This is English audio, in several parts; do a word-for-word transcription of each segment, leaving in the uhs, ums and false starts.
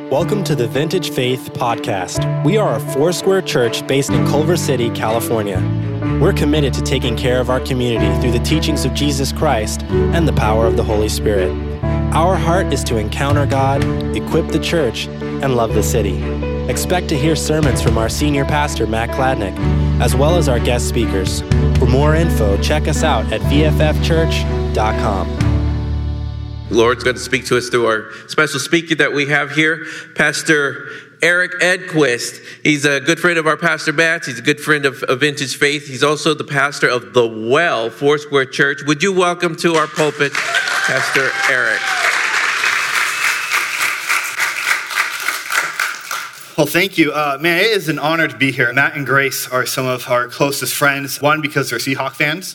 Welcome to the Vintage Faith Podcast. We are a Foursquare church based in Culver City, California. We're committed to taking care of our community through the teachings of Jesus Christ and the power of the Holy Spirit. Our heart is to encounter God, equip the church, and love the city. Expect to hear sermons from our senior pastor, Matt Kladnick, as well as our guest speakers. For more info, check us out at v f f church dot com. Lord's going to speak to us through our special speaker that we have here, Pastor Eric Edquist. He's a good friend of our Pastor Matt. He's a good friend of, of Vintage Faith. He's also the pastor of The Well Foursquare Church. Would you welcome to our pulpit, Pastor Eric? Well, thank you. Uh, man, it is an honor to be here. Matt and Grace are some of our closest friends. One, because they're Seahawk fans,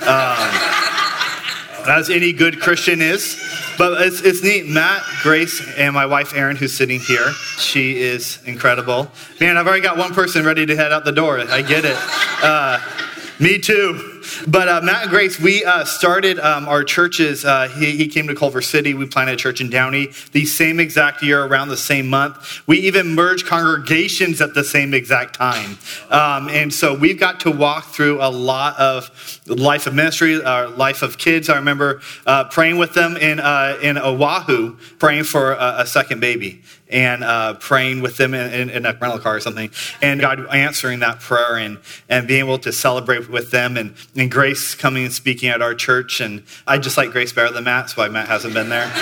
um, as any good Christian is. But it's, it's neat. Matt, Grace, and my wife, Erin, who's sitting here. She is incredible. Man, I've already got one person ready to head out the door. I get it. Uh, me too. But uh, Matt and Grace, we uh, started um, our churches. Uh, he, he came to Culver City. We planted a church in Downey the same exact year, around the same month. We even merged congregations at the same exact time. Um, and so we've got to walk through a lot of life of ministry, our life of kids. I remember uh, praying with them in uh, in Oahu, praying for a, a second baby. And uh, praying with them in, in, in a rental car or something. And God answering that prayer and, and being able to celebrate with them. And, and Grace coming and speaking at our church. And I just like Grace better than Matt. That's why Matt hasn't been there.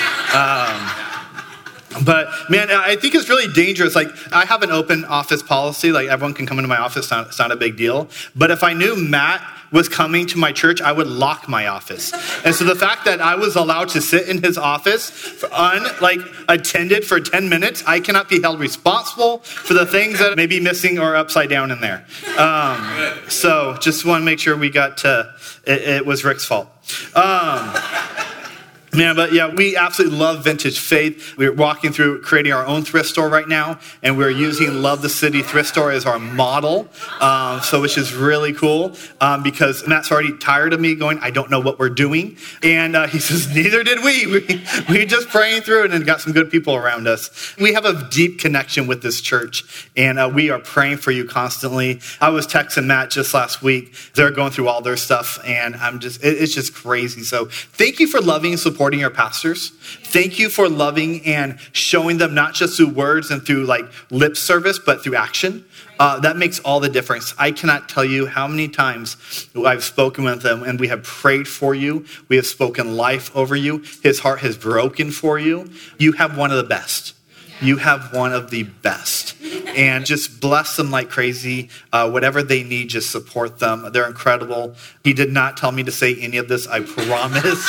Um, but man, I think it's really dangerous. Like, I have an open office policy. Like, everyone can come into my office. It's not, it's not a big deal. But if I knew Matt was coming to my church, I would lock my office. And so the fact that I was allowed to sit in his office for un, like attended for ten minutes, I cannot be held responsible for the things that may be missing or upside down in there. Um, so just want to make sure we got to, it, it was Rick's fault. Um, Man, but yeah, we absolutely love Vintage Faith. We're walking through creating our own thrift store right now, and we're using Love the City Thrift Store as our model, um, so which is really cool um, because Matt's already tired of me going, I don't know what we're doing, and uh, he says, neither did we. we. We just praying through it and got some good people around us. We have a deep connection with this church, and uh, we are praying for you constantly. I was texting Matt just last week. They're going through all their stuff, and I'm just, it, it's just crazy. So thank you for loving and supporting supporting your pastors. Thank you for loving and showing them not just through words and through like lip service, but through action. Uh, that makes all the difference. I cannot tell you how many times I've spoken with them and we have prayed for you. We have spoken life over you. His heart has broken for you. You have one of the best. You have one of the best. And just bless them like crazy. Uh, whatever they need, just support them. They're incredible. He did not tell me to say any of this, I promise.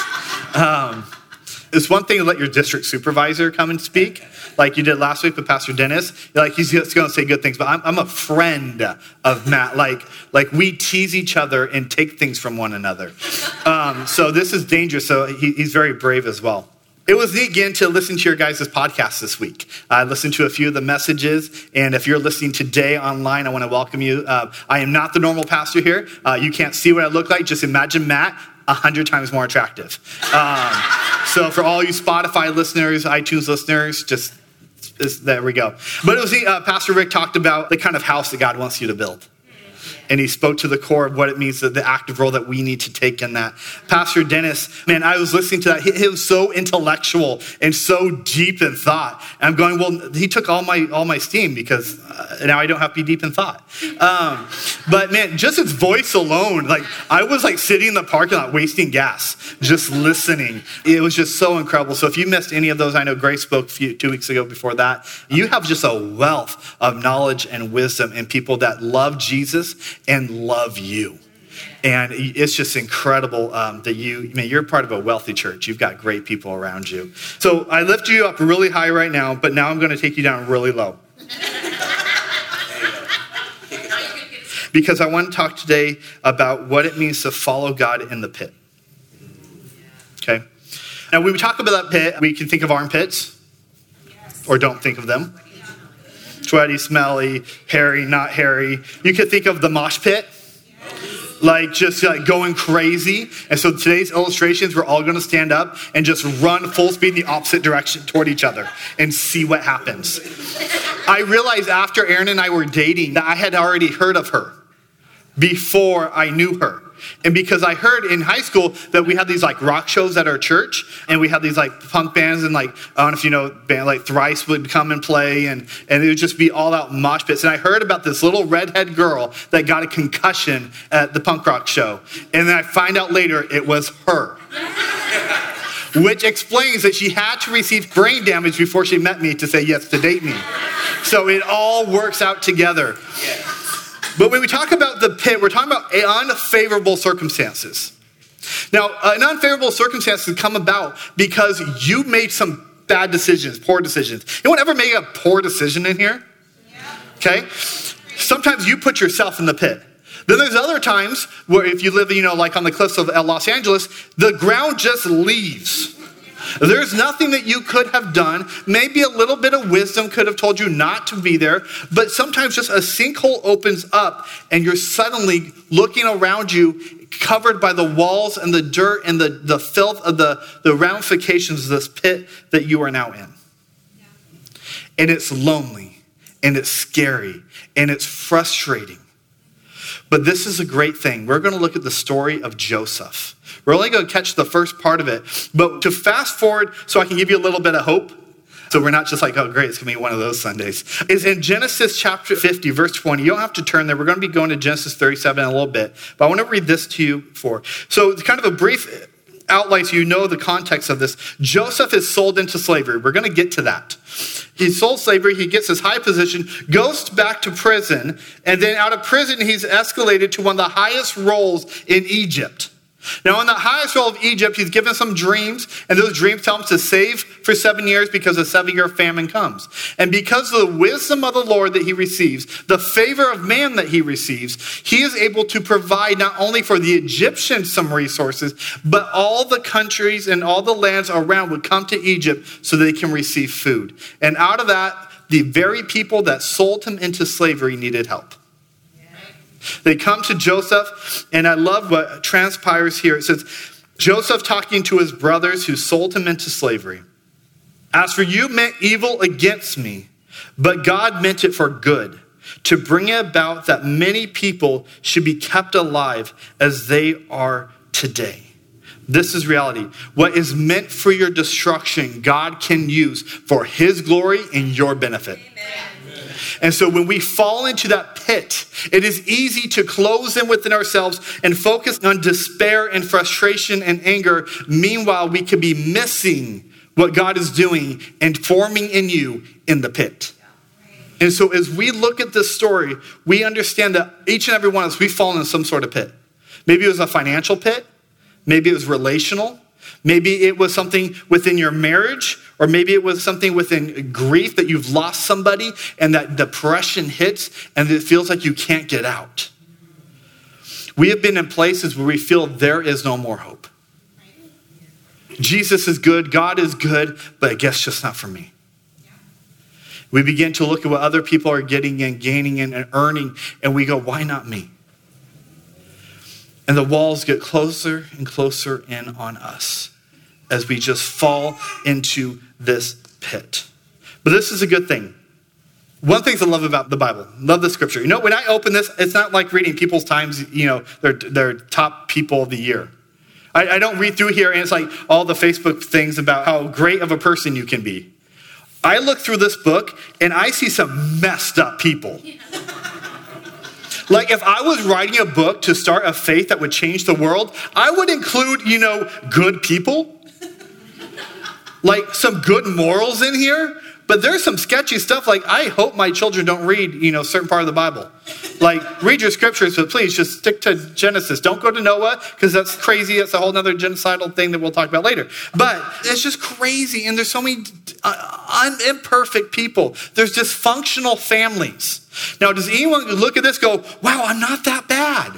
Um, it's one thing to let your district supervisor come and speak, like you did last week with Pastor Dennis. You're like, he's just going to say good things, but I'm, I'm a friend of Matt. Like, like we tease each other and take things from one another. Um, so this is dangerous. So he, he's very brave as well. It was neat again to listen to your guys' podcast this week. I listened to a few of the messages, and if you're listening today online, I want to welcome you. Uh, I am not the normal pastor here. Uh, you can't see what I look like. Just imagine Matt a hundred times more attractive. Um, so for all you Spotify listeners, iTunes listeners, just, just there we go. But it was neat. Uh, Pastor Rick talked about the kind of house that God wants you to build. And he spoke to the core of what it means, the active role that we need to take in that. Pastor Dennis, man, I was listening to that. He, he was so intellectual and so deep in thought. And I'm going, well, he took all my all my steam because uh, now I don't have to be deep in thought. Um, but man, just his voice alone, like I was like sitting in the parking lot wasting gas, just listening. It was just so incredible. So if you missed any of those, I know Grace spoke a few, two weeks ago before that. You have just a wealth of knowledge and wisdom and people that love Jesus and love you. And it's just incredible um, that you, I mean, you're part of a wealthy church. You've got great people around you. So I lift you up really high right now, but now I'm going to take you down really low. Because I want to talk today about what it means to follow God in the pit. Okay? Now, when we talk about that pit, we can think of armpits, or don't think of them. Sweaty, smelly, hairy, not hairy. You could think of the mosh pit. like just like going crazy. And so today's illustrations, we're all going to stand up and just run full speed in the opposite direction toward each other and see what happens. I realized after Aaron and I were dating that I had already heard of her before I knew her. And because I heard in high school that we had these like rock shows at our church, and we had these like punk bands, and like, I don't know if you know, band like Thrice would come and play, and, and it would just be all out mosh pits. And I heard about this little redhead girl that got a concussion at the punk rock show. And then I find out later it was her. Which explains that she had to receive brain damage before she met me to say yes to date me. So it all works out together. But when we talk about the pit, we're talking about unfavorable circumstances. Now, uh, unfavorable circumstances come about because you made some bad decisions, poor decisions. Anyone ever make a poor decision in here? Yeah. Okay? Sometimes you put yourself in the pit. Then there's other times where if you live, you know, like on the cliffs of Los Angeles, the ground just leaves. There's nothing that you could have done. Maybe a little bit of wisdom could have told you not to be there, but sometimes just a sinkhole opens up and you're suddenly looking around you covered by the walls and the dirt and the, the filth of the, the ramifications of this pit that you are now in. Yeah. And it's lonely and it's scary and it's frustrating. But this is a great thing. We're going to look at the story of Joseph. We're only going to catch the first part of it. But to fast forward so I can give you a little bit of hope, so we're not just like, oh, great, it's going to be one of those Sundays, is in Genesis chapter fifty, verse twenty. You don't have to turn there. We're going to be going to Genesis thirty-seven in a little bit. But I want to read this to you for. So it's kind of a brief outline so you know the context of this. Joseph is sold into slavery. We're going to get to that. He's sold slavery. He gets his high position, goes back to prison, and then out of prison, he's escalated to one of the highest roles in Egypt. Now, in the highest role of Egypt, he's given some dreams, and those dreams tell him to save for seven years because a seven-year famine comes. And because of the wisdom of the Lord that he receives, the favor of man that he receives, he is able to provide not only for the Egyptians some resources, but all the countries and all the lands around would come to Egypt so they can receive food. And out of that, the very people that sold him into slavery needed help. They come to Joseph, and I love what transpires here. It says, Joseph talking to his brothers who sold him into slavery. As for you meant evil against me, but God meant it for good, to bring it about that many people should be kept alive as they are today. This is reality. What is meant for your destruction, God can use for his glory and your benefit. Amen. And so when we fall into that pit, it is easy to close in within ourselves and focus on despair and frustration and anger. Meanwhile, we could be missing what God is doing and forming in you in the pit. And so as we look at this story, we understand that each and every one of us, we fall in some sort of pit. Maybe it was a financial pit. Maybe it was relational. Maybe it was something within your marriage, or maybe it was something within grief that you've lost somebody and that depression hits and it feels like you can't get out. We have been in places where we feel there is no more hope. Jesus is good, God is good, but I guess just not for me. We begin to look at what other people are getting and gaining and earning, and we go, why not me? And the walls get closer and closer in on us as we just fall into this pit. But this is a good thing. One of the things I love about the Bible, love the scripture. You know, when I open this, it's not like reading People's Times, you know, their, their top people of the year. I, I don't read through here and it's like all the Facebook things about how great of a person you can be. I look through this book and I see some messed up people. Like if I was writing a book to start a faith that would change the world, I would include, you know, good people. Like some good morals in here. But there's some sketchy stuff. Like I hope my children don't read, you know, a certain part of the Bible. Like read your scriptures, but please just stick to Genesis. Don't go to Noah because that's crazy. That's a whole other genocidal thing that we'll talk about later. But it's just crazy. And there's so many uh, imperfect people. There's dysfunctional families. Now, does anyone look at this and go, wow, I'm not that bad?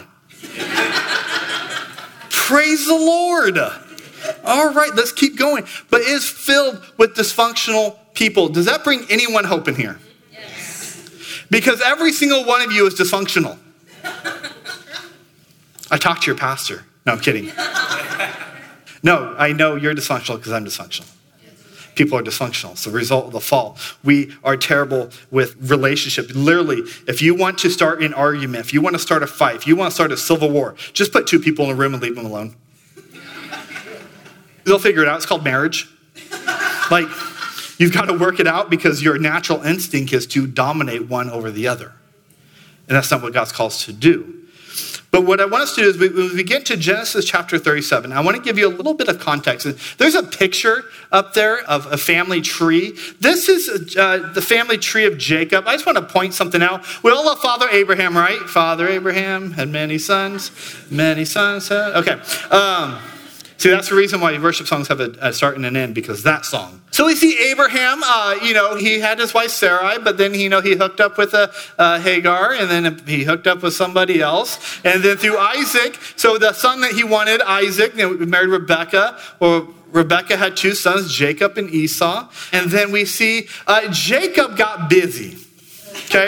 Praise the Lord. All right, let's keep going. But it is filled with dysfunctional people. Does that bring anyone hope in here? Yes. Because every single one of you is dysfunctional. I talked to your pastor. No, I'm kidding. No, I know you're dysfunctional because I'm dysfunctional. People are dysfunctional. It's the result of the fall. We are terrible with relationship. Literally, if you want to start an argument, if you want to start a fight, if you want to start a civil war, just put two people in a room and leave them alone. They'll figure it out. It's called marriage. Like, you've got to work it out because your natural instinct is to dominate one over the other. And that's not what God's called us to do. But what I want us to do is when we get to Genesis chapter thirty-seven, I want to give you a little bit of context. There's a picture up there of a family tree. This is uh, the family tree of Jacob. I just want to point something out. We all love Father Abraham, right? Father Abraham had many sons, many sons. Had... Okay. Um, See, that's the reason why worship songs have a, a start and an end, because that song. So we see Abraham, uh, you know, he had his wife Sarai, but then, you know, he hooked up with a, uh, Hagar, and then he hooked up with somebody else. And then through Isaac, so the son that he wanted, Isaac, you know, married Rebecca, or Rebecca had two sons, Jacob and Esau. And then we see uh, Jacob got busy, okay?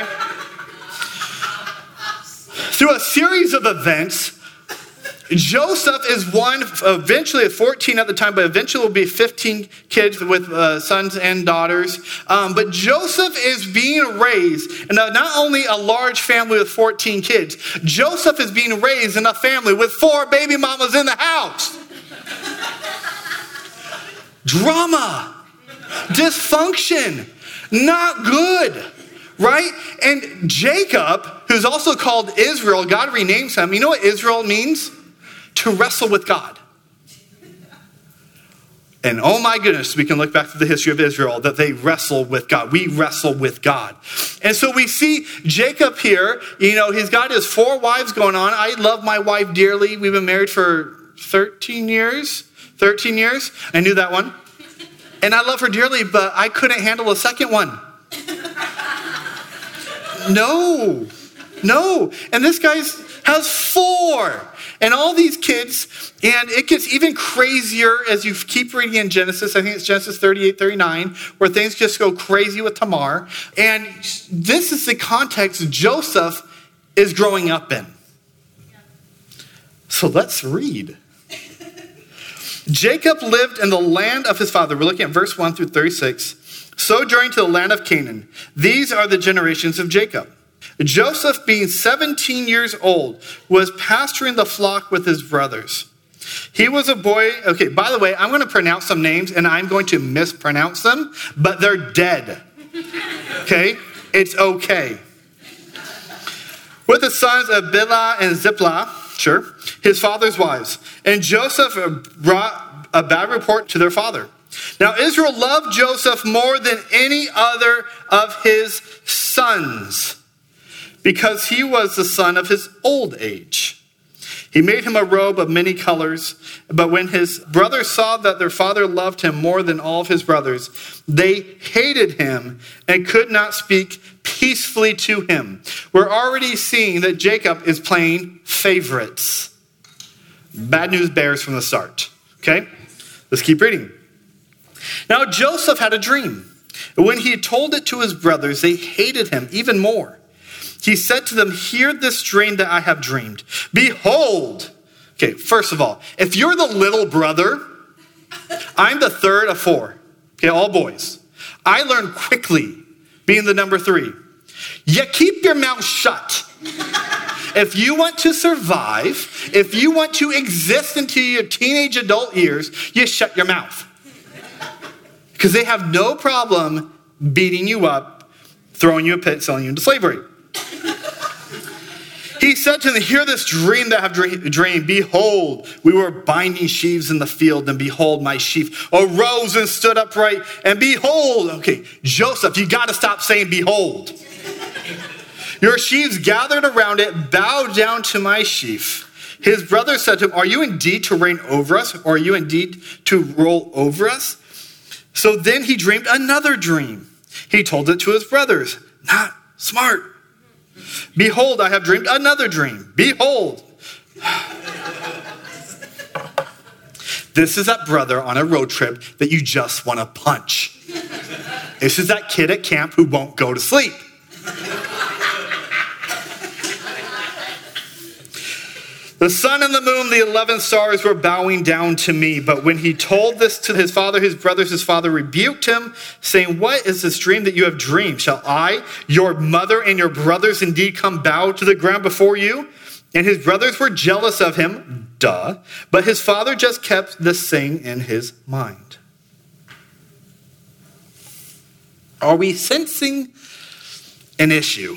Through a series of events, Joseph is one, eventually at fourteen at the time, but eventually will be fifteen kids with uh, sons and daughters. Um, but Joseph is being raised in a, not only a large family with fourteen kids, Joseph is being raised in a family with four baby mamas in the house. Drama, dysfunction, not good. Right? And Jacob, who's also called Israel, God renames him. You know what Israel means? To wrestle with God. And oh my goodness, we can look back to the history of Israel, that they wrestle with God. We wrestle with God. And so we see Jacob here, you know, he's got his four wives going on. I love my wife dearly. We've been married for thirteen years. thirteen years. I knew that one. And I love her dearly, but I couldn't handle a second one. No, no. And this guy has four. And all these kids, and it gets even crazier as you keep reading in Genesis. I think it's Genesis thirty-eight, thirty-nine, where things just go crazy with Tamar. And this is the context Joseph is growing up in. So let's read. Jacob lived in the land of his father. We're looking at verse one through thirty-six. Sojourning to the land of Canaan. These are the generations of Jacob. Joseph, being seventeen years old, was pasturing the flock with his brothers. He was a boy. Okay, by the way, I'm going to pronounce some names and I'm going to mispronounce them, but they're dead. Okay? It's okay. With the sons of Bilhah and Zilpah, sure, his father's wives. And Joseph brought a bad report to their father. Now, Israel loved Joseph more than any other of his sons, because he was the son of his old age. He made him a robe of many colors, but when his brothers saw that their father loved him more than all of his brothers, they hated him and could not speak peacefully to him. We're already seeing that Jacob is playing favorites. Bad news bears from the start. Okay? Let's keep reading. Now Joseph had a dream. When he told it to his brothers, they hated him even more. He said to them, hear this dream that I have dreamed. Behold. Okay, first of all, if you're the little brother, I'm the third of four. Okay, all boys. I learned quickly, being the number three. You keep your mouth shut. If you want to survive, if you want to exist into your teenage adult years, you shut your mouth. Because they have no problem beating you up, throwing you a pit, selling you into slavery. He said to them, hear this dream that I have dreamed. Behold, we were binding sheaves in the field, and behold, my sheaf arose and stood upright. And behold, okay, Joseph, you got to stop saying behold. Your sheaves gathered around it, bowed down to my sheaf. His brother said to him, are you indeed to reign over us, or are you indeed to rule over us? So then he dreamed another dream. He told it to his brothers. Not smart. Behold, I have dreamed another dream. Behold. This is that brother on a road trip that you just want to punch. This is that kid at camp who won't go to sleep. The sun and the moon, the eleven stars were bowing down to me. But when he told this to his father, his brothers, his father rebuked him, saying, what is this dream that you have dreamed? Shall I, your mother, and your brothers indeed come bow to the ground before you? And his brothers were jealous of him, duh. But his father just kept this saying in his mind. Are we sensing an issue?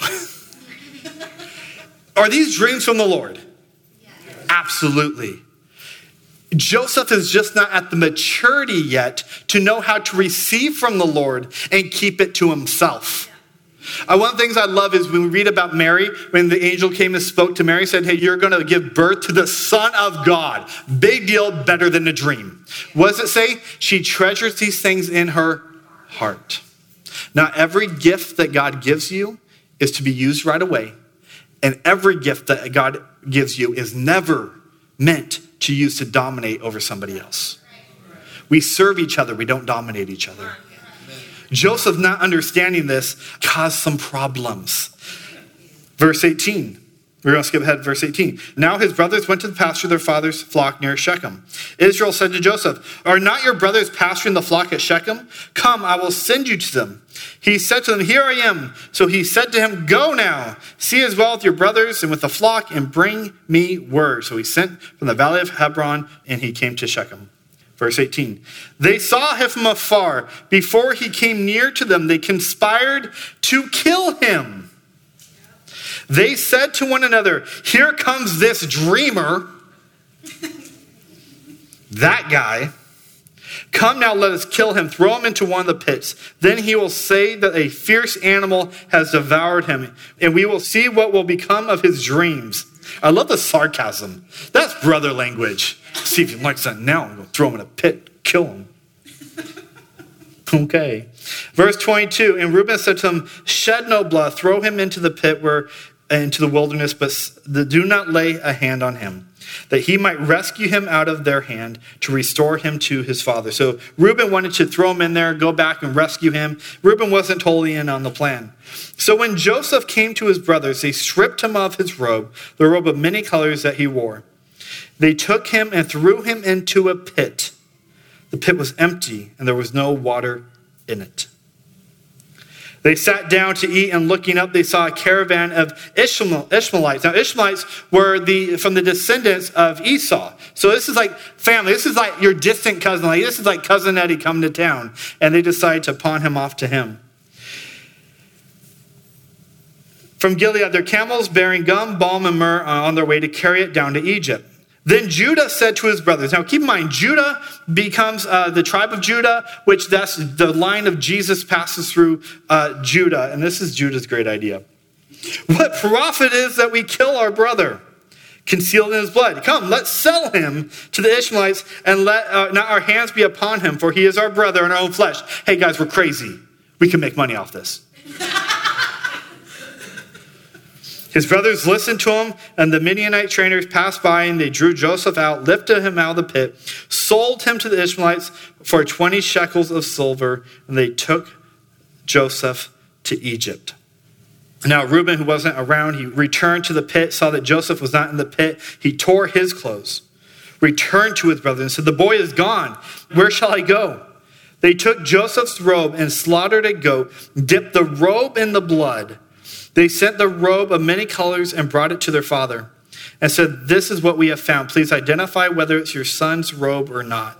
Are these dreams from the Lord? Absolutely. Joseph is just not at the maturity yet to know how to receive from the Lord and keep it to himself. Uh, one of the things I love is when we read about Mary, when the angel came and spoke to Mary, said, hey, you're going to give birth to the Son of God. Big deal, better than a dream. What does it say? She treasures these things in her heart. Not every gift that God gives you is to be used right away. And every gift that God gives you is never meant to use to dominate over somebody else. We serve each other. We don't dominate each other. Joseph, not understanding this, caused some problems. Verse eighteen. We're going to skip ahead to verse eighteen. Now his brothers went to the pasture of their father's flock near Shechem. Israel said to Joseph, are not your brothers pasturing the flock at Shechem? Come, I will send you to them. He said to them, here I am. So he said to him, go now, see as well with your brothers and with the flock, and bring me word. So he sent from the valley of Hebron, and he came to Shechem. Verse eighteen, they saw him from afar. Before he came near to them, they conspired to kill him. They said to one another, here comes this dreamer, that guy. Come now, let us kill him, throw him into one of the pits. Then he will say that a fierce animal has devoured him, and we will see what will become of his dreams. I love the sarcasm. That's brother language. See if he likes that now. I'm going to throw him in a pit, kill him. Okay. Verse twenty-two, and Reuben said to him, shed no blood, throw him into the pit where into the wilderness, but do not lay a hand on him, that he might rescue him out of their hand to restore him to his father. So Reuben wanted to throw him in there, go back and rescue him. Reuben wasn't totally in on the plan. So when Joseph came to his brothers, they stripped him of his robe, the robe of many colors that he wore. They took him and threw him into a pit. The pit was empty and there was no water in it. They sat down to eat, and looking up, they saw a caravan of Ishmael, Ishmaelites. Now, Ishmaelites were the from the descendants of Esau. So this is like family. This is like your distant cousin. Like, this is like Cousin Eddie coming to town. And they decide to pawn him off to him. From Gilead, their camels bearing gum, balm, and myrrh on their way to carry it down to Egypt. Then Judah said to his brothers, now keep in mind, Judah becomes uh, the tribe of Judah, which that's the line of Jesus passes through uh, Judah. And this is Judah's great idea. What profit is that we kill our brother, concealed in his blood? Come, let's sell him to the Ishmaelites and let uh, not our hands be upon him, for he is our brother in our own flesh. Hey guys, we're crazy. We can make money off this. His brothers listened to him, and the Midianite trainers passed by, and they drew Joseph out, lifted him out of the pit, sold him to the Ishmaelites for twenty shekels of silver, and they took Joseph to Egypt. Now Reuben, who wasn't around, he returned to the pit, saw that Joseph was not in the pit. He tore his clothes, returned to his brothers, and said, the boy is gone. Where shall I go? They took Joseph's robe and slaughtered a goat, dipped the robe in the blood. They sent the robe of many colors and brought it to their father and said, this is what we have found. Please identify whether it's your son's robe or not.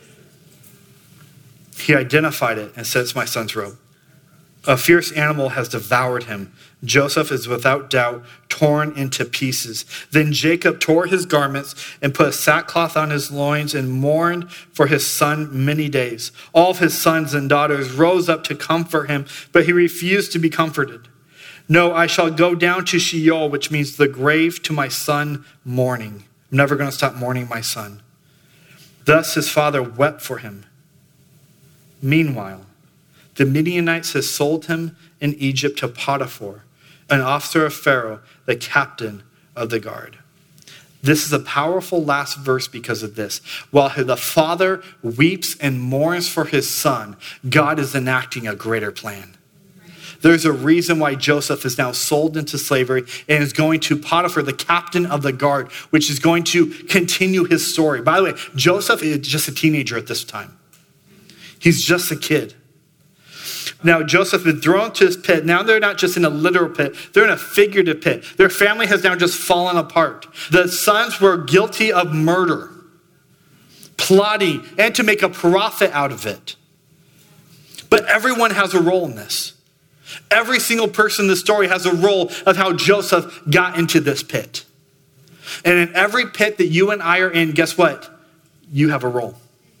He identified it and said, it's my son's robe. A fierce animal has devoured him. Joseph is without doubt torn into pieces. Then Jacob tore his garments and put a sackcloth on his loins and mourned for his son many days. All of his sons and daughters rose up to comfort him, but he refused to be comforted. No, I shall go down to Sheol, which means the grave, to my son mourning. I'm never going to stop mourning my son. Thus his father wept for him. Meanwhile, the Midianites had sold him in Egypt to Potiphar, an officer of Pharaoh, the captain of the guard. This is a powerful last verse because of this. While the father weeps and mourns for his son, God is enacting a greater plan. There's a reason why Joseph is now sold into slavery and is going to Potiphar, the captain of the guard, which is going to continue his story. By the way, Joseph is just a teenager at this time. He's just a kid. Now, Joseph has been thrown to this pit. Now they're not just in a literal pit. They're in a figurative pit. Their family has now just fallen apart. The sons were guilty of murder, plotting, and to make a profit out of it. But everyone has a role in this. Every single person in the story has a role of how Joseph got into this pit. And in every pit that you and I are in, guess what? You have a role.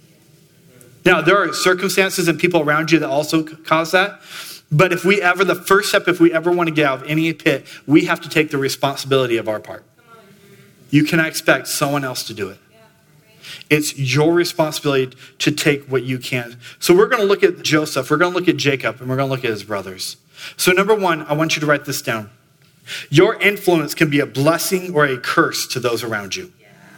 Now, there are circumstances and people around you that also cause that. But if we ever, the first step, if we ever want to get out of any pit, we have to take the responsibility of our part. You cannot expect someone else to do it. It's your responsibility to take what you can. So we're going to look at Joseph, we're going to look at Jacob, and we're going to look at his brothers. So number one, I want you to write this down. Your influence can be a blessing or a curse to those around you.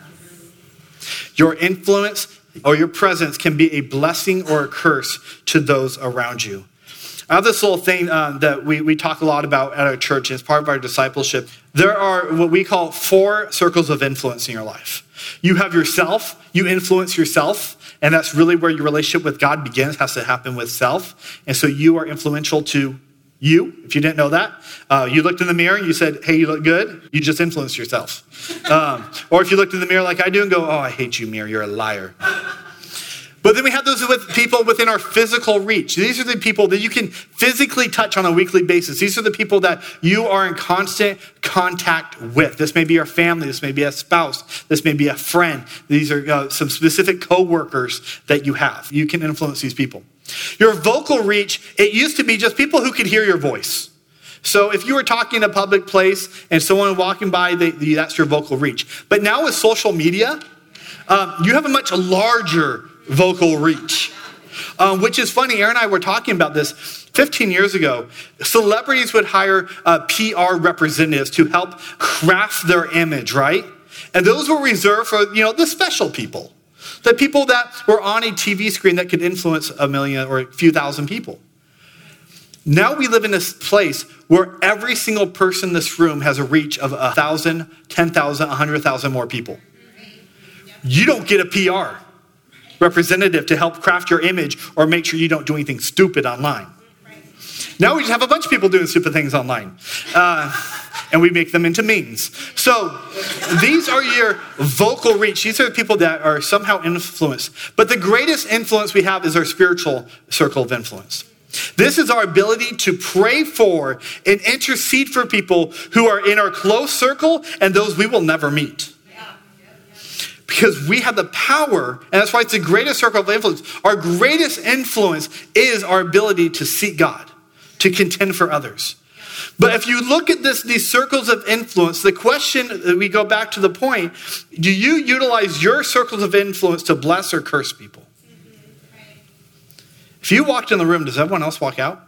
Your influence or your presence can be a blessing or a curse to those around you. I have this little thing um, that we, we talk a lot about at our church, and it's part of our discipleship. There are what we call four circles of influence in your life. You have yourself, you influence yourself, and that's really where your relationship with God begins, has to happen with self. And so you are influential to you, if you didn't know that. Uh, you looked in the mirror and you said, hey, you look good. You just influenced yourself. Um, or if you looked in the mirror like I do and go, oh, I hate you, mirror, you're a liar. But then we have those with people within our physical reach. These are the people that you can physically touch on a weekly basis. These are the people that you are in constant contact with. This may be your family. This may be a spouse. This may be a friend. These are uh, some specific coworkers that you have. You can influence these people. Your vocal reach, it used to be just people who could hear your voice. So if you were talking in a public place and someone walking by, they, that's your vocal reach. But now with social media, um, you have a much larger vocal reach, um, which is funny. Aaron and I were talking about this fifteen years ago. Celebrities would hire uh, P R representatives to help craft their image, right? And those were reserved for, you know, the special people, the people that were on a T V screen that could influence a million or a few thousand people. Now we live in this place where every single person in this room has a reach of a thousand, ten thousand, a hundred thousand more people. You don't get a P R representative to help craft your image or make sure you don't do anything stupid online. Now we just have a bunch of people doing stupid things online. Uh, and we make them into memes. So these are your vocal reach. These are the people that are somehow influenced. But the greatest influence we have is our spiritual circle of influence. This is our ability to pray for and intercede for people who are in our close circle and those we will never meet. Because we have the power, and that's why it's the greatest circle of influence. Our greatest influence is our ability to seek God, to contend for others. But if you look at this, these circles of influence, the question, we go back to the point, do you utilize your circles of influence to bless or curse people? If you walked in the room, does everyone else walk out?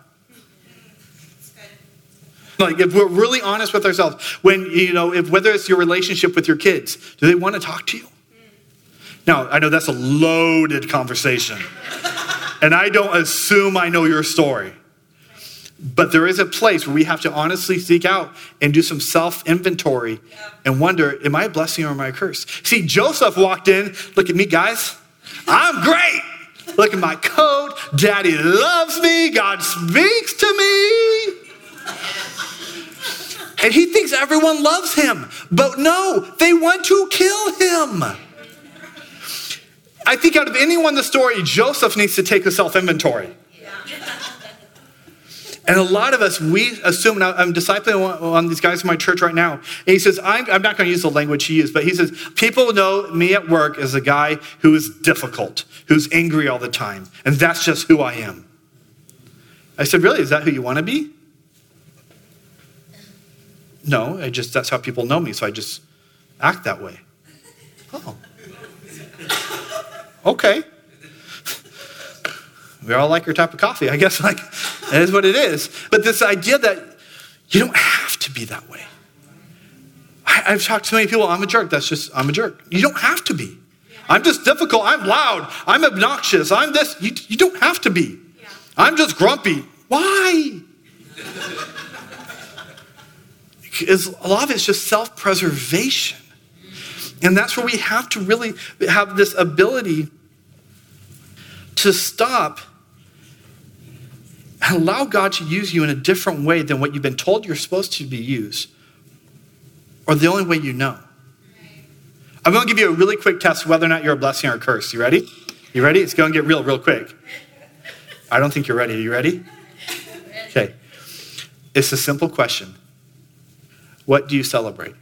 Like, if we're really honest with ourselves, when, you know, if whether it's your relationship with your kids, do they want to talk to you? Now, I know that's a loaded conversation, and I don't assume I know your story. But there is a place where we have to honestly seek out and do some self-inventory and wonder, am I a blessing or am I a curse? See, Joseph walked in, look at me, guys. I'm great. Look at my coat. Daddy loves me. God speaks to me. And he thinks everyone loves him. But no, they want to kill him. I think out of anyone in the story, Joseph needs to take a self-inventory. And a lot of us, we assume, now I'm discipling one, one of these guys in my church right now, and he says, I'm, I'm not going to use the language he used, but he says, people know me at work as a guy who is difficult, who's angry all the time, and that's just who I am. I said, really, is that who you want to be? No, I just, that's how people know me, so I just act that way. Oh. Okay. We all like our type of coffee. I guess like that is what it is. But this idea that you don't have to be that way. I, I've talked to so many people, I'm a jerk. That's just, I'm a jerk. You don't have to be. I'm just difficult. I'm loud. I'm obnoxious. I'm this. You, you don't have to be. I'm just grumpy. Why? is a lot of it's just self-preservation. And that's where we have to really have this ability to stop and allow God to use you in a different way than what you've been told you're supposed to be used, or the only way you know. I'm going to give you a really quick test of whether or not you're a blessing or a curse. You ready? You ready? It's going to get real, real quick. I don't think you're ready. Are you ready? Okay. It's a simple question. What do you celebrate?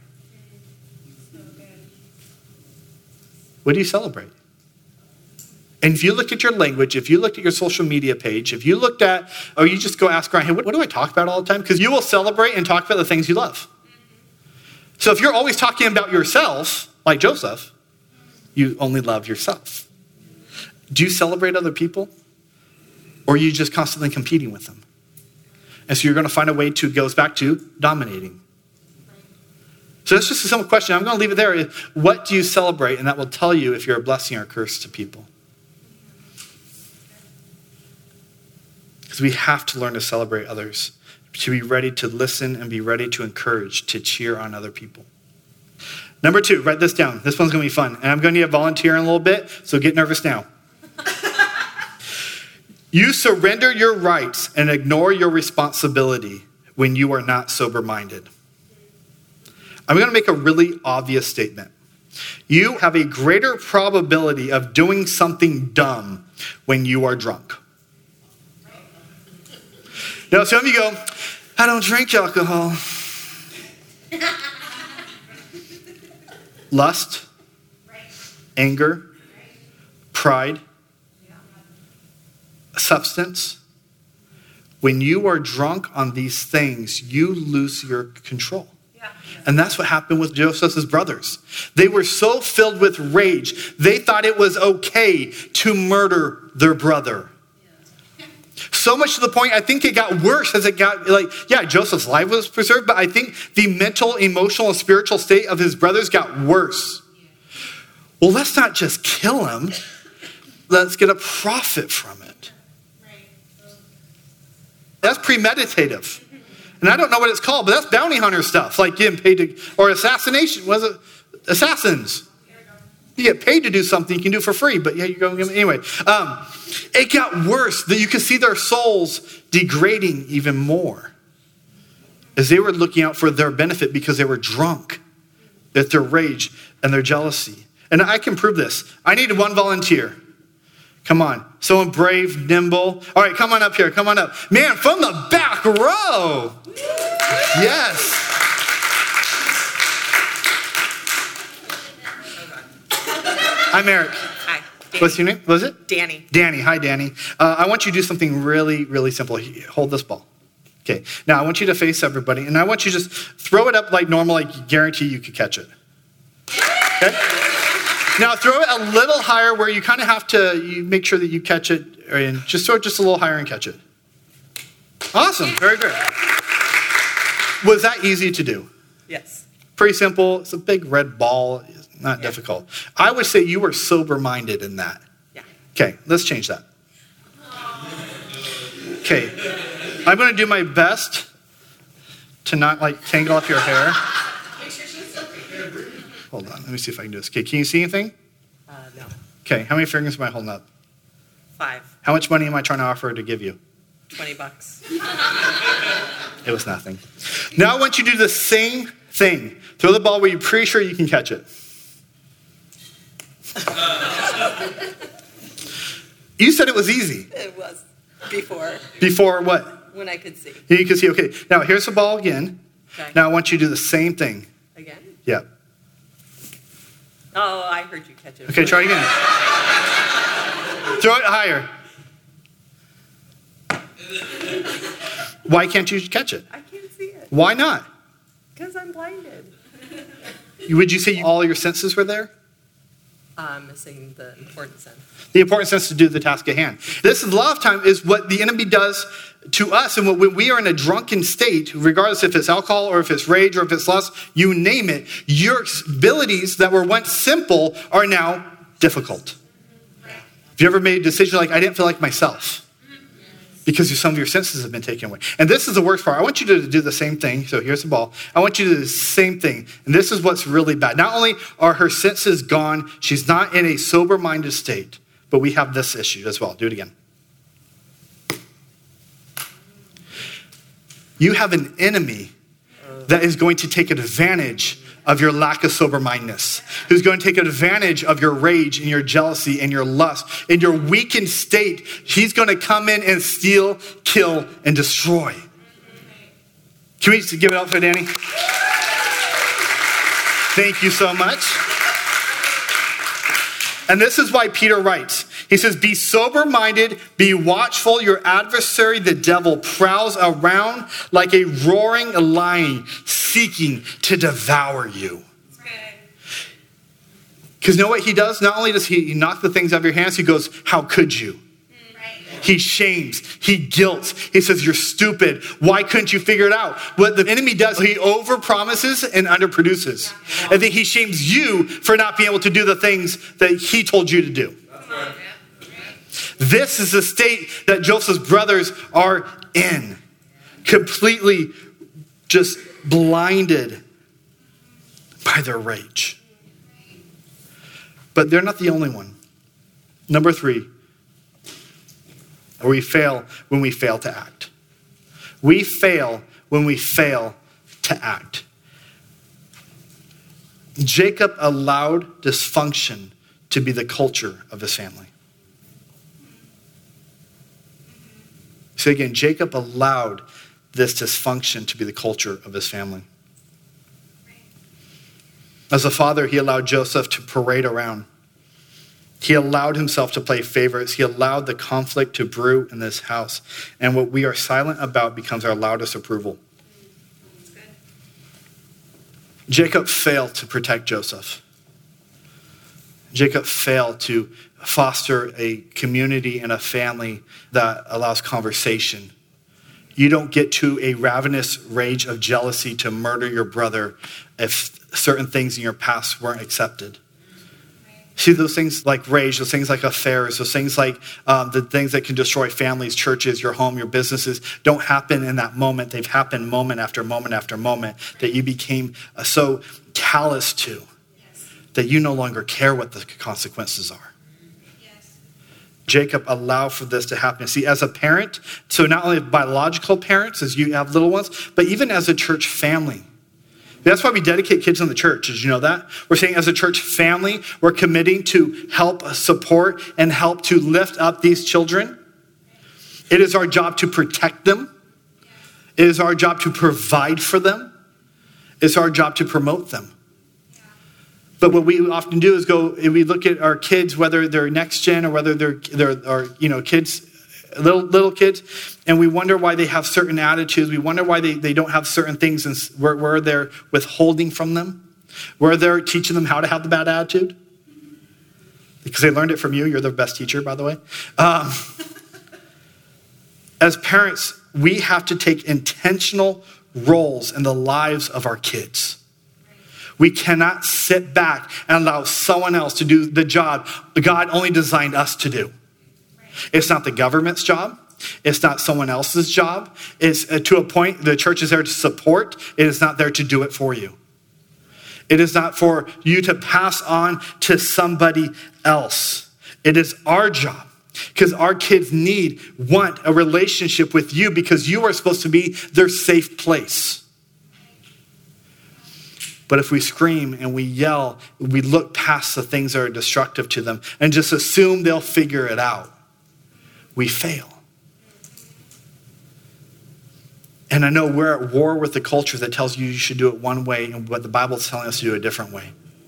What do you celebrate? And if you looked at your language, if you looked at your social media page, if you looked at, or you just go ask Ryan, hey, what, what do I talk about all the time? Because you will celebrate and talk about the things you love. So if you're always talking about yourself, like Joseph, you only love yourself. Do you celebrate other people? Or are you just constantly competing with them? And so you're going to find a way to, goes back to dominating. So that's just a simple question. I'm going to leave it there. What do you celebrate? And that will tell you if you're a blessing or a curse to people. Because we have to learn to celebrate others, to be ready to listen and be ready to encourage, to cheer on other people. Number two, write this down. This one's going to be fun. And I'm going to need a volunteer in a little bit, so get nervous now. You surrender your rights and ignore your responsibility when you are not sober-minded. I'm going to make a really obvious statement. You have a greater probability of doing something dumb when you are drunk. Now, some of you go, I don't drink alcohol. Lust, anger, pride, substance. When you are drunk on these things, you lose your control. And that's what happened with Joseph's brothers. They were so filled with rage, they thought it was okay to murder their brother. So much to the point, I think it got worse as it got, like, yeah, Joseph's life was preserved, but I think the mental, emotional, and spiritual state of his brothers got worse. Well, let's not just kill him. Let's get a profit from it. That's premeditative. And I don't know what it's called, but that's bounty hunter stuff, like getting paid to, or assassination. Was it assassins? You get paid to do something you can do for free, but yeah, you're going to anyway. Um, it got worse that you could see their souls degrading even more as they were looking out for their benefit because they were drunk at their rage and their jealousy. And I can prove this. I need one volunteer. Come on. Someone brave, nimble. All right, come on up here. Come on up. Man, from the back row. Yes. I'm Eric. Hi. Danny. What's your name? What was it? Danny. Danny. Hi, Danny. Uh, I want you to do something really, really simple. Hold this ball. Okay. Now, I want you to face everybody, and I want you to just throw it up like normal, like you guarantee you could catch it. Okay? Now, throw it a little higher where you kind of have to you make sure that you catch it, and just throw it just a little higher and catch it. Awesome. Very good. Was that easy to do? Yes. Pretty simple. It's a big red ball. It's not Yeah. difficult. I would say you were sober-minded in that. Yeah. Okay, let's change that. Okay. I'm going to do my best to not, like, tangle up your hair. Hold on. Let me see if I can do this. Okay, can you see anything? Uh, no. Okay, how many fingers am I holding up? Five. How much money am I trying to offer to give you? Twenty bucks. It was nothing. Now I want you to do the same thing. Throw the ball where you're pretty sure you can catch it. You said it was easy. It was before. Before what? When I could see. You can see, okay. Now here's the ball again. Okay. Now I want you to do the same thing. Again? Yeah. Oh, I heard you catch it. Okay, try again. Throw it higher. Why can't you catch it? I can't see it. Why not? Because I'm blinded. Would you say all your senses were there? I'm missing the important sense. The important sense to do the task at hand. This is a lot of time is what the enemy does to us. And when we are in a drunken state, regardless if it's alcohol or if it's rage or if it's lust, you name it, your abilities that were once simple are now difficult. Have you ever made a decision like, I didn't feel like myself? because some of your senses have been taken away. And this is the worst part. I want you to do the same thing. So here's the ball. I want you to do the same thing. And this is what's really bad. Not only are her senses gone, she's not in a sober-minded state, but we have this issue as well. Do it again. You have an enemy that is going to take advantage of your lack of sober-mindedness, who's going to take advantage of your rage and your jealousy and your lust and your weakened state. He's going to come in and steal, kill, and destroy. Can we just give it up for Danny? Thank you so much. And this is why Peter writes. He says, be sober-minded, be watchful. Your adversary, the devil, prowls around like a roaring lion, seeking to devour you. Because you know what he does? Not only does he knock the things out of your hands, he goes, how could you? He shames, he guilts. He says, you're stupid. Why couldn't you figure it out? What the enemy does, he overpromises and underproduces. And then he shames you for not being able to do the things that he told you to do. This is the state that Joseph's brothers are in. Completely just blinded by their rage. But they're not the only one. Number three, or we fail when we fail to act. We fail when we fail to act. Jacob allowed dysfunction to be the culture of his family. So again, Jacob allowed this dysfunction to be the culture of his family. As a father, he allowed Joseph to parade around. He allowed himself to play favorites. He allowed the conflict to brew in this house. And what we are silent about becomes our loudest approval. Jacob failed to protect Joseph. Jacob failed to foster a community and a family that allows conversation. You don't get to a ravenous rage of jealousy to murder your brother if certain things in your past weren't accepted. See, those things like rage, those things like affairs, those things like um, the things that can destroy families, churches, your home, your businesses, don't happen in that moment. They've happened moment after moment after moment that you became uh, so callous to that you no longer care what the consequences are. Jacob allowed for this to happen. See, as a parent, so not only biological parents, as you have little ones, but even as a church family. That's why we dedicate kids in the church. Did you know that? We're saying as a church family, we're committing to help support and help to lift up these children. It is our job to protect them. It is our job to provide for them. It's our job to promote them. But what we often do is go, we look at our kids, whether they're next gen or whether they're, they're are, you know, kids, little little kids, and we wonder why they have certain attitudes. We wonder why they, they don't have certain things and where, where they're withholding from them, where they're teaching them how to have the bad attitude. Because they learned it from you. You're the best teacher, by the way. Um, as parents, we have to take intentional roles in the lives of our kids. We cannot sit back and allow someone else to do the job God only designed us to do. It's not the government's job. It's not someone else's job. It's uh, to a point, the church is there to support. It is not there to do it for you. It is not for you to pass on to somebody else. It is our job because our kids need, want a relationship with you because you are supposed to be their safe place. But if we scream and we yell, we look past the things that are destructive to them and just assume they'll figure it out, we fail. And I know we're at war with the culture that tells you you should do it one way, and what the Bible is telling us to do a different way.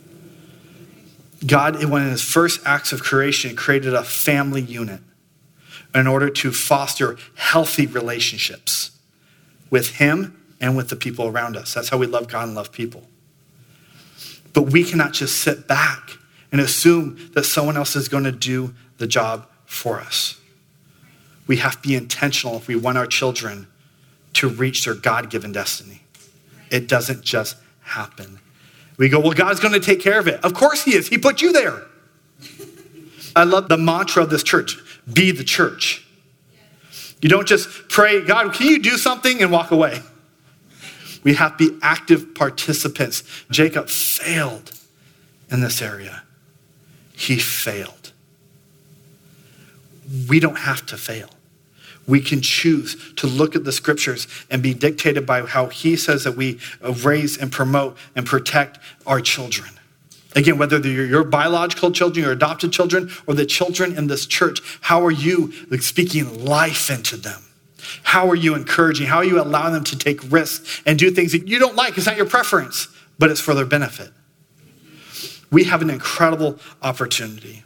God, in one of his first acts of creation, created a family unit in order to foster healthy relationships with him and with the people around us. That's how we love God and love people. But we cannot just sit back and assume that someone else is going to do the job for us. We have to be intentional if we want our children to reach their God-given destiny. It doesn't just happen. We go, well, God's going to take care of it. Of course he is. He put you there. I love the mantra of this church, be the church. You don't just pray, God, can you do something, and walk away. We have to be active participants. Jacob failed in this area. He failed. We don't have to fail. We can choose to look at the scriptures and be dictated by how he says that we raise and promote and protect our children. Again, whether they're your biological children, your adopted children, or the children in this church, how are you speaking life into them? How are you encouraging? How are you allowing them to take risks and do things that you don't like? It's not your preference, but it's for their benefit. We have an incredible opportunity.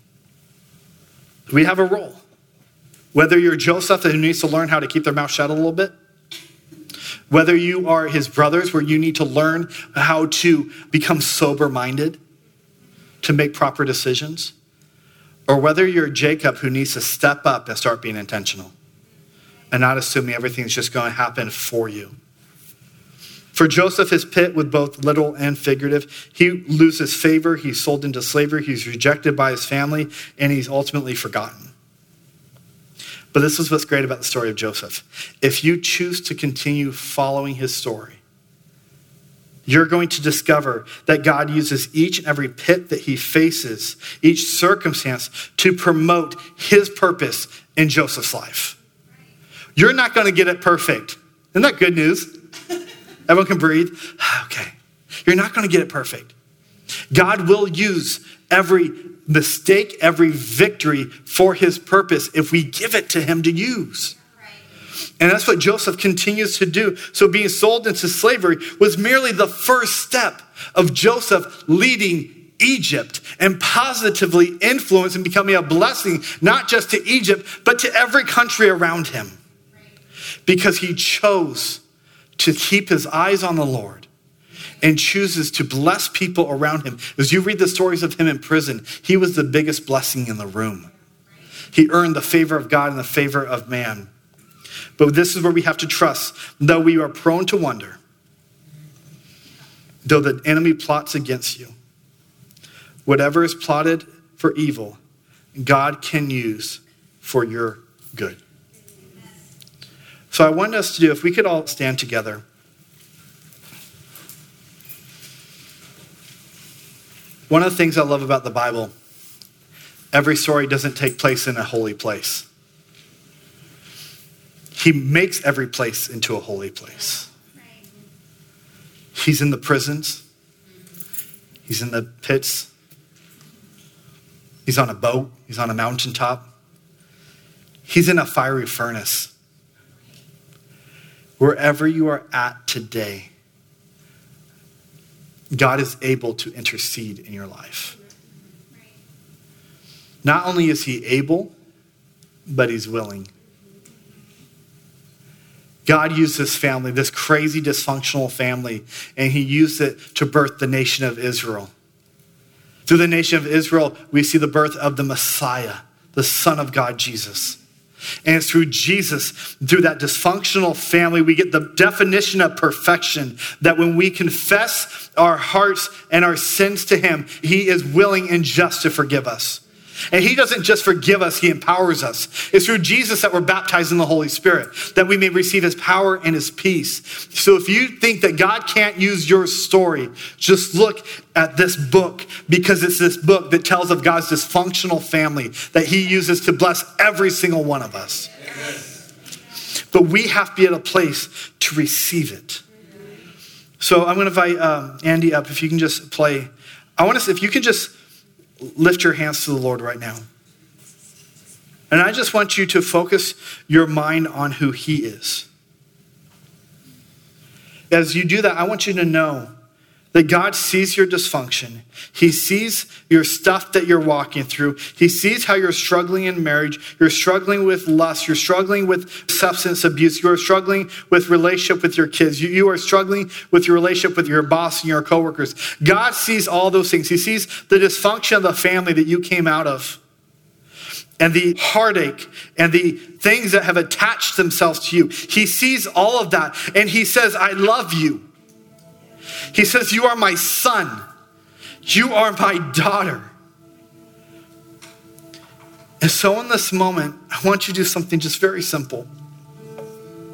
We have a role. Whether you're Joseph who needs to learn how to keep their mouth shut a little bit, whether you are his brothers where you need to learn how to become sober-minded, to make proper decisions, or whether you're Jacob who needs to step up and start being intentional and not assuming everything's just going to happen for you. For Joseph, his pit was both literal and figurative. He loses favor, he's sold into slavery, he's rejected by his family, and he's ultimately forgotten. But this is what's great about the story of Joseph. If you choose to continue following his story, you're going to discover that God uses each and every pit that he faces, each circumstance, to promote his purpose in Joseph's life. You're not going to get it perfect. Isn't that good news? Everyone can breathe. Okay. You're not going to get it perfect. God will use every mistake, every victory for his purpose if we give it to him to use. And that's what Joseph continues to do. So being sold into slavery was merely the first step of Joseph leading Egypt and positively influencing and becoming a blessing, not just to Egypt, but to every country around him. Because he chose to keep his eyes on the Lord and chooses to bless people around him. As you read the stories of him in prison, he was the biggest blessing in the room. He earned the favor of God and the favor of man. But this is where we have to trust, though we are prone to wonder, though the enemy plots against you, whatever is plotted for evil, God can use for your good. So I want us to do, if we could all stand together. One of the things I love about the Bible, every story doesn't take place in a holy place. He makes every place into a holy place. He's in the prisons. He's in the pits. He's on a boat. He's on a mountaintop. He's in a fiery furnace. Wherever you are at today, God is able to intercede in your life. Not only is he able, but he's willing. God used this family, this crazy dysfunctional family, and he used it to birth the nation of Israel. Through the nation of Israel, we see the birth of the Messiah, the Son of God, Jesus. And it's through Jesus, through that dysfunctional family, we get the definition of perfection, that when we confess our hearts and our sins to him, he is willing and just to forgive us. And he doesn't just forgive us, he empowers us. It's through Jesus that we're baptized in the Holy Spirit, that we may receive his power and his peace. So if you think that God can't use your story, just look at this book, because it's this book that tells of God's dysfunctional family that he uses to bless every single one of us. Yes. But we have to be at a place to receive it. So I'm going to invite um, Andy up, if you can just play. I want to, if you can just lift your hands to the Lord right now. And I just want you to focus your mind on who he is. As you do that, I want you to know that God sees your dysfunction. He sees your stuff that you're walking through. He sees how you're struggling in marriage. You're struggling with lust. You're struggling with substance abuse. You're struggling with relationship with your kids. You, you are struggling with your relationship with your boss and your coworkers. God sees all those things. He sees the dysfunction of the family that you came out of, and the heartache and the things that have attached themselves to you. He sees all of that, and he says, I love you. He says, you are my son. You are my daughter. And so in this moment, I want you to do something just very simple.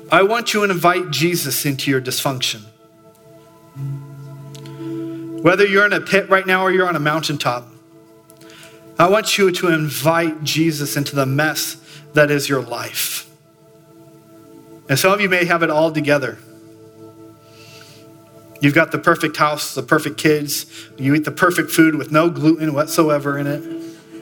I want you to invite Jesus into your dysfunction. Whether you're in a pit right now or you're on a mountaintop, I want you to invite Jesus into the mess that is your life. And some of you may have it all together. You've got the perfect house, the perfect kids. You eat the perfect food with no gluten whatsoever in it.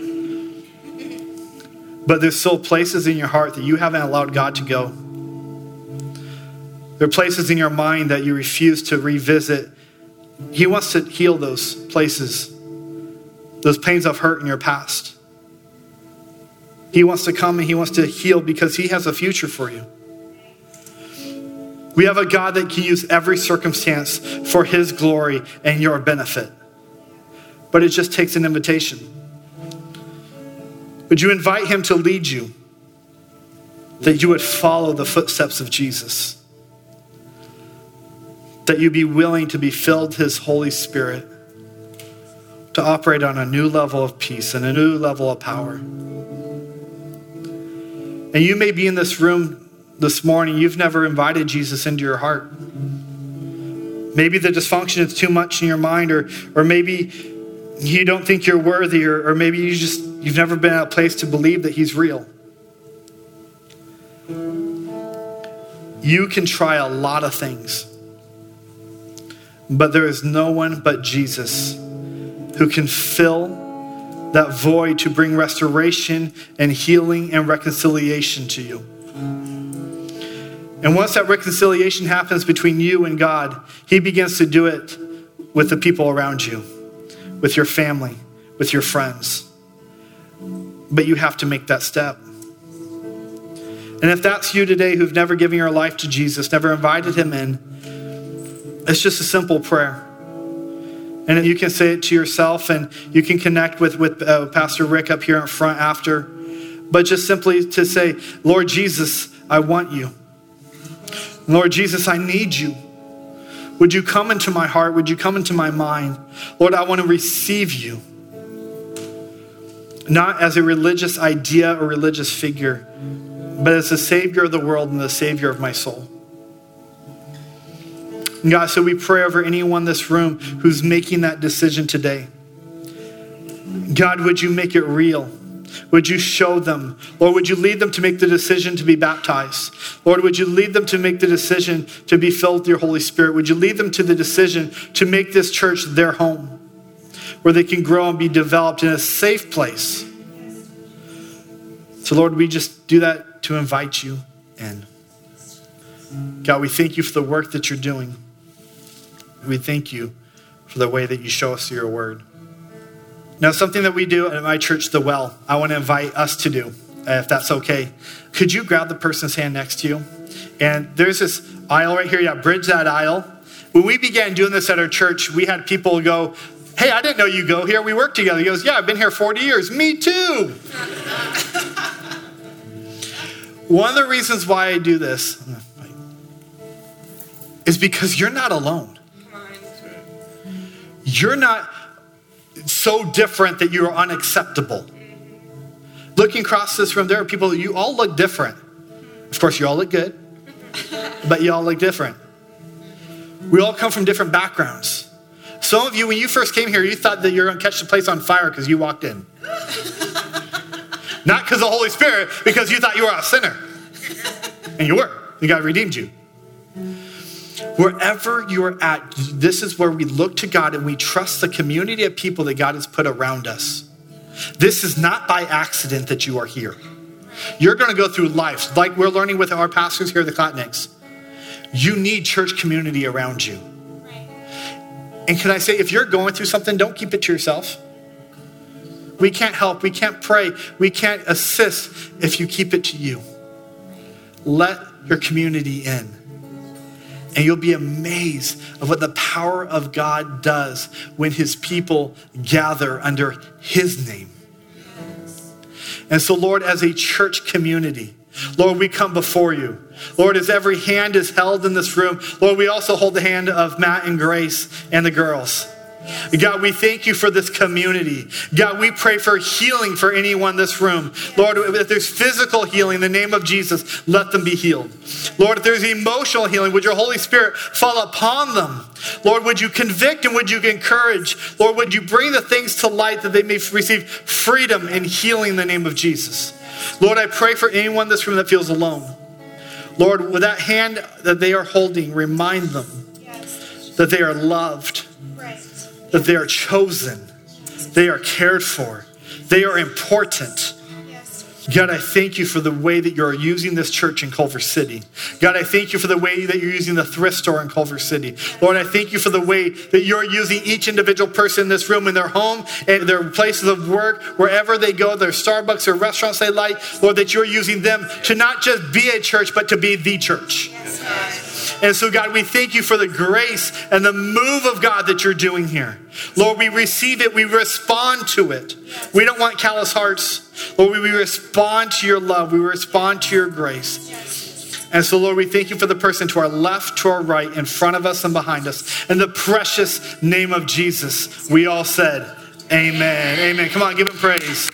But there's still places in your heart that you haven't allowed God to go. There are places in your mind that you refuse to revisit. He wants to heal those places, those pains of hurt in your past. He wants to come and he wants to heal because he has a future for you. We have a God that can use every circumstance for his glory and your benefit. But it just takes an invitation. Would you invite him to lead you? That you would follow the footsteps of Jesus. That you be willing to be filled with his Holy Spirit. To operate on a new level of peace and a new level of power. And you may be in this room this morning, you've never invited Jesus into your heart. Maybe the dysfunction is too much in your mind, or or maybe you don't think you're worthy, or, or maybe you just, you've never been at a place to believe that he's real. You can try a lot of things, but there is no one but Jesus who can fill that void to bring restoration and healing and reconciliation to you. And once that reconciliation happens between you and God, he begins to do it with the people around you, with your family, with your friends. But you have to make that step. And if that's you today who've never given your life to Jesus, never invited him in, it's just a simple prayer. And you can say it to yourself, and you can connect with, with uh, Pastor Rick up here in front after. But just simply to say, Lord Jesus, I want you. Lord Jesus, I need you. Would you come into my heart? Would you come into my mind? Lord, I want to receive you. Not as a religious idea or religious figure, but as the Savior of the world and the Savior of my soul. And God, so we pray over anyone in this room who's making that decision today. God, would you make it real? Would you show them? Lord, would you lead them to make the decision to be baptized? Lord, would you lead them to make the decision to be filled with your Holy Spirit? Would you lead them to the decision to make this church their home, where they can grow and be developed in a safe place? So Lord, we just do that to invite you in. God, we thank you for the work that you're doing. We thank you for the way that you show us through your word. Now, something that we do at my church, The Well, I want to invite us to do, if that's okay. Could you grab the person's hand next to you? And there's this aisle right here. Yeah, bridge that aisle. When we began doing this at our church, we had people go, hey, I didn't know you go here. We work together. He goes, yeah, I've been here forty years. Me too. One of the reasons why I do this is because you're not alone. You're not so different that you're unacceptable. Looking across this room, there are people that you all look different. Of course, you all look good, but you all look different. We all come from different backgrounds. Some of you, when you first came here, you thought that you were going to catch the place on fire because you walked in. Not because of the Holy Spirit, because you thought you were a sinner. And you were. And God redeemed you. Wherever you're at, this is where we look to God and we trust the community of people that God has put around us. This is not by accident that you are here. You're going to go through life, like we're learning with our pastors here at the Kotniks. You need church community around you. And can I say, if you're going through something, don't keep it to yourself. We can't help, we can't pray, we can't assist if you keep it to you. Let your community in. And you'll be amazed of what the power of God does when his people gather under his name. And so, Lord, as a church community, Lord, we come before you. Lord, as every hand is held in this room, Lord, we also hold the hand of Matt and Grace and the girls. God, we thank you for this community. God, we pray for healing for anyone in this room. Lord, if there's physical healing, in the name of Jesus, let them be healed. Lord, if there's emotional healing, would your Holy Spirit fall upon them? Lord, would you convict and would you encourage? Lord, would you bring the things to light that they may receive freedom and healing in the name of Jesus? Lord, I pray for anyone in this room that feels alone. Lord, with that hand that they are holding, remind them yes. that they are loved, right. that they are chosen, they are cared for, they are important. God, I thank you for the way that you're using this church in Culver City. God, I thank you for the way that you're using the thrift store in Culver City. Lord, I thank you for the way that you're using each individual person in this room, in their home, and their places of work, wherever they go, their Starbucks or restaurants they like. Lord, that you're using them to not just be a church, but to be the church. And so, God, we thank you for the grace and the move of God that you're doing here. Lord, we receive it. We respond to it. We don't want callous hearts. Lord, we respond to your love. We respond to your grace. And so, Lord, we thank you for the person to our left, to our right, in front of us and behind us. In the precious name of Jesus, we all said, amen. Amen. Come on, give him praise.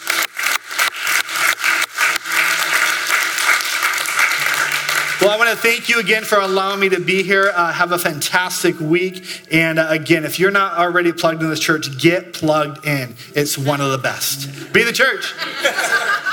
Well, I want to thank you again for allowing me to be here. Uh, have a fantastic week. And uh, again, if you're not already plugged in this church, get plugged in. It's one of the best. Be the church.